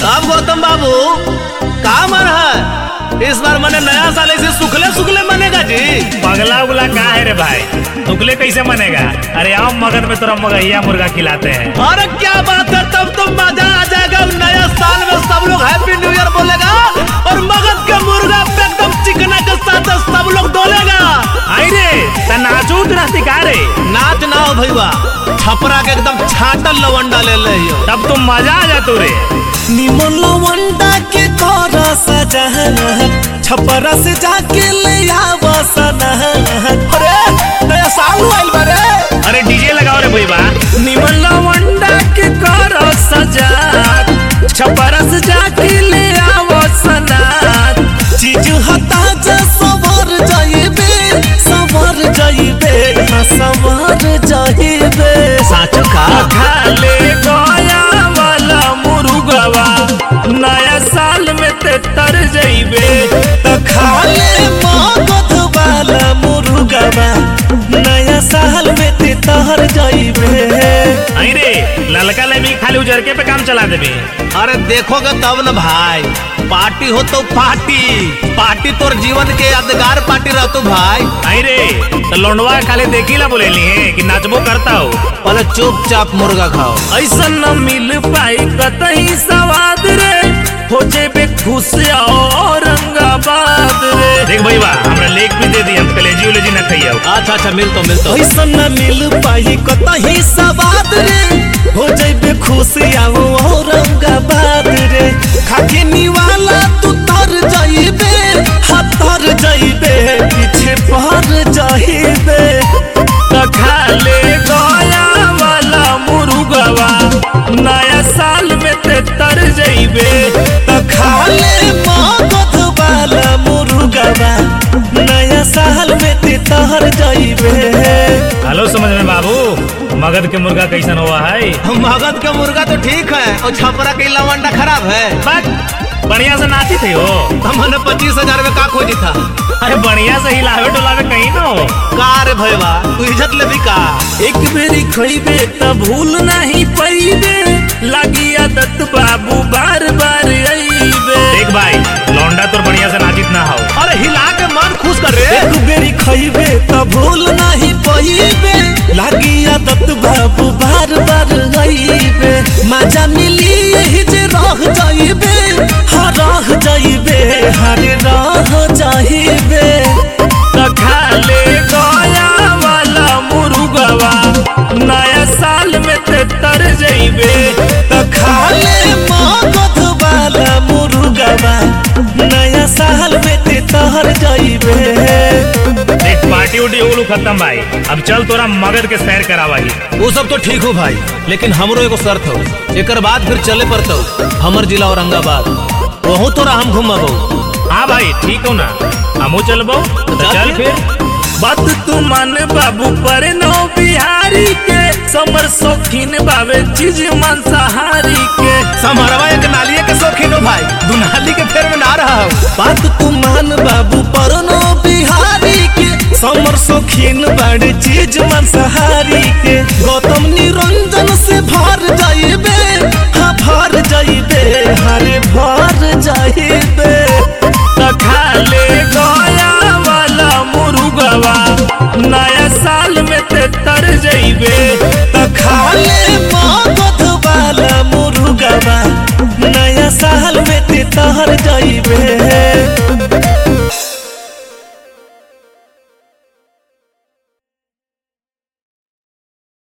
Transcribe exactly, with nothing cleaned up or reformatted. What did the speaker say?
अब गौतम बाबू का मन है इस बार मने नया साल ऐसे सुखले सुखले मनेगा जी। पगला उगला का है रे भाई, सुखले कैसे मनेगा? अरे आओ मगध में तोरा मगहिया मुर्गा खिलाते हैं। अरे क्या बात है, तब तो मजा आ जाएगा। नया साल में सब लोग हैप्पी न्यू ईयर बोलेगा और मगध के मुर्गा पे एकदम चिकना के साथ सब लोग डोलेगा। आई रे त नाचू रहती का रे? नाच ना हो भैया, छपरा के एकदम छाटल लवंडा ले ले हो। तब तो मजा आ जातू रे। निमन लवंडा के तोरा सजहना छपरा से जाके ले आवा सना। अरे नया साल आइल बा रे। अरे डीजे लगाओ रे भैया। निमन लवंडा के तोरा सजा छपरा से जाके ले आवा सना। चीज हता जा सवर जाइबे सवर जाइबे हाँ सवर जाइबे। साचो का खाले गया वाला मुर्गवा नया साल में ते तर जाइबे। त खाले मगध वाला मुर्गवा नया साल में ते तर जाइबे। आई रे ललका लेमी खाली उजरके पे काम चला देबे। अरे देखोगे तब न भाई, पार्टी हो तो पार्टी पार्टी तोर जीवन के यादगार पार्टी रहतो भाई। आई रे तो लौंडवा खाली देखी ला बोले है कि नाचबो करता हो। पहले चुपचाप मुर्गा खाओ। ऐसा न मिल पाई कतई सवाद रे, हो जेबे खुश औरंगाबाद रे। देख भैया हमरा लेक भी दे दी, हम कलेजी उलेजी न खइयो। अच्छा अच्छा मिल तो मिल तो। ऐसा न मिल पाई कतई सवाद रे, हो जेबे खुश औरंगाबाद रे। खाके निवाला तू तर जाइबे हाँ तर जाइबे पीछे पर जाइबे। त खाले गया वाला मुर्गवा नया साल में ते तर जाइबे। त खाले मगध वाला मुर्गवा नया साल में ते तर जाइबे। हेलो समझ में बाबू, मगध के मुर्गा कैसन हुआ है? मगध का मुर्गा तो ठीक है और छपरा के लवंडा खराब है। बस बढ़िया से नाची थे हो। हमने पच्चीस हजार में का खोजी था। अरे बढ़िया से हिलावे डोलावे कहीं ना हो। कार भैया तू इज्जत ले भी का। एक बेरी खइबे त भूल नहीं पइबे, लागी आदत बाबू बार बार आइबे। देख भाई लौंडा तो बढ़िया से नाचित ना हो। अरे हिला के मन खुश कर रे। एक बेरी खइबे त भूल नहीं पइबे, लागी आदत बाबू बार बार आइबे। मजा मिली यही जे रह जाइबे हाँ रह जाइबे हरे रह जाइबे। त खाले गया वाला मुर्गवा नया साल में ते तर जाइबे। त खाले मगध वाला मुर्गवा नया साल में ते तर जाइबे। देख पार्टी उटी उलू खत्म भाई, अब चल तोरा मगध के सैर करावा ही। वो सब तो ठीक हो भाई, लेकिन हमरो एगो शर्त हो, एकर बाद फिर चले पड़तो हमर जिला औरंगाबाद, वहू तोरा हम घुमाबो। हाँ भाई ठीक हो ना, हमू चलबो तो चल फिर। बात तू मान बाबू पर नो बिहारी के, समर शौकीन बाबे चीज मांसाहारी के। समरवा एक नालिए के शौकीन हो भाई, दुनाली के फेर में ना रहा हो। बात तू मान बाबू पर नो बिहारी के, समर शौकीन बड़े चीज मांसाहारी के। गौतम निरंजन से भर जाइबे हाँ भर जाइबे हरे भर जाइबे। त खाले गया वाला मुर्गवा नया साल में ते तर जाइबे। त खाले मगध वाला मुर्गवा नया साल में ते तर जाइबे।